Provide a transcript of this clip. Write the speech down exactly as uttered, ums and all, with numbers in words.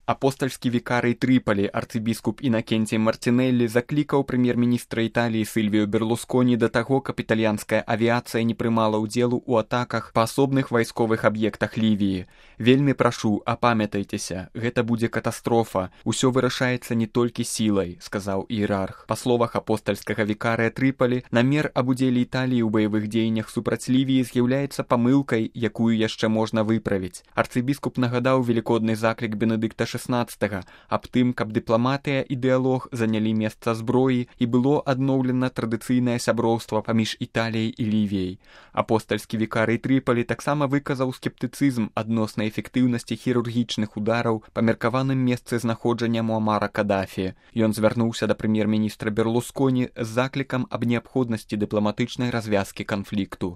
Апостальскі вікарый Трыпалі арцыбіскуп Інакенцій Мартинеллі заклікаў прэм'ер-міністра Італіі Сільвіо Берлусконі да таго, каб італьянская авіяцыя не прымала ўдзелу ў атаках па асобных вайсковых аб'ектах Лівіі. Вельмі прашу, апамятайцеся, гэта будзе катастрофа. Усё вырашаецца не толькі сілай, сказаў іерарх. Па словах апостальскага вікарыя Трыпалі, намер аб удзеле Італіі ў баявых дзеяннях супраць Лівіі з'яўляецца памылкай, якую яшчэ можна выправіць. Арцыбіскуп нагадаў велікодны заклік Бенедыкта шэснаццатага аб тым, каб дыпламатыя і дыялог занялі месца зброі і было адноўлена традыцыйнае сяброўства паміж Італіяй і Лівіяй. Апостальскі вікарый Трыпалі таксама выказаў скептыцызм адносна эфектыўнасці хірургічных удараў па меркаваным месцы знаходжання Муамара Кадафі. Ён звярнуўся да прэм'ер-міністра Берлусконі з заклікам аб неабходнасці дыпламатычнай развязкі канфлікту.